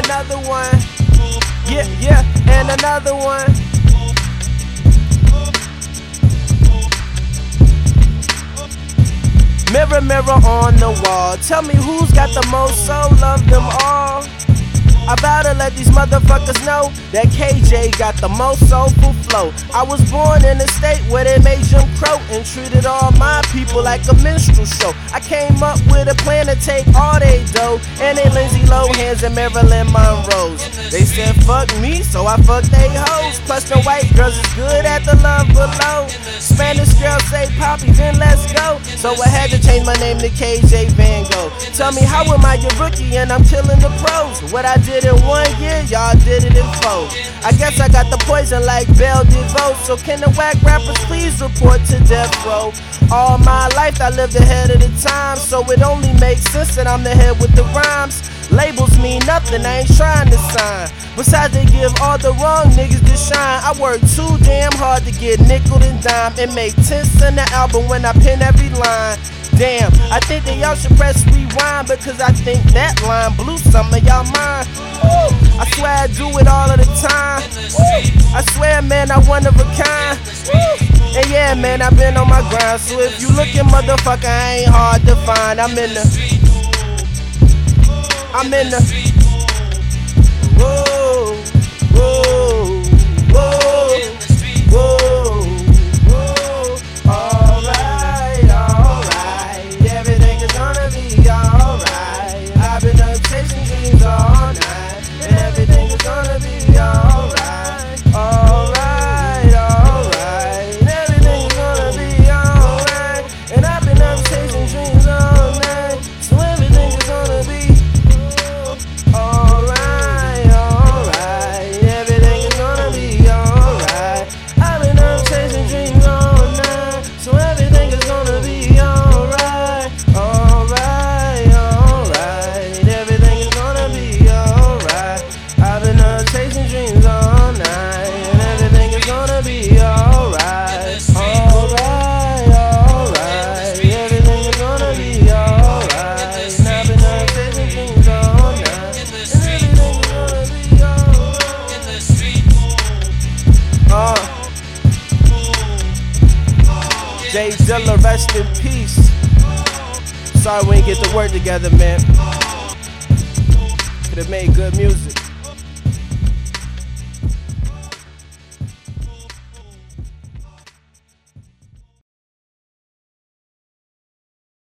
another one. Yeah, yeah, and another one. Mirror, mirror on the wall, tell me who's got the most soul of them all. I vow to let these motherfuckers know that KJ got the most soulful flow. I was born in a state where they made Jim Crow and treated all my people like a minstrel show. I came up with a plan to take all they dough and they Lindsay Lohans and Marilyn Monroes. They said fuck me, so I fucked they hoes. Plus the white girls is good at the love below. Spanish girls say poppy, then let's go. So I had to change my name to KJ Van Gogh. Tell me how am I a rookie and I'm killing the pros? What I did in 1 year, y'all did it in 4. I guess I got the poison like Belle DeVoe. So can the whack rappers please report to death row? All my life I lived ahead of the time, so it only makes sense that I'm the head with the rhymes. Labels mean nothing, I ain't trying to sign. Besides they give all the wrong niggas to shine. I work too damn hard to get nickel and dime and make 10 cents an album when I pen every line. Damn, I think that y'all should press rewind because I think that line blew some of y'all mind. Ooh, I swear I do it all of the time. Ooh, I swear, man, I'm one of a kind. Ooh, and yeah, man, I've been on my grind. So if you looking, motherfucker, I ain't hard to find. I'm in the whoa, whoa, whoa, whoa, whoa. Alright, alright, everything is gonna be alright. I've been up chasing dreams all night, and everything is gonna be alright. Alright, alright, everything is gonna be alright. And I've been up chasing dreams all night, so everything is gonna be alright, alright, everything is gonna be alright. I've been up chasing dreams all night, so everything is gonna be alright. Alright, alright, everything is gonna be alright. I've been up chasing dreams all night, and everything is gonna be alright. Alright, alright, everything is gonna be alright. And I've been up chasing dreams all night, and everything is gonna be alright. Jay Dilla, rest in peace. Sorry we ain't get the word together, man. Could've made good music.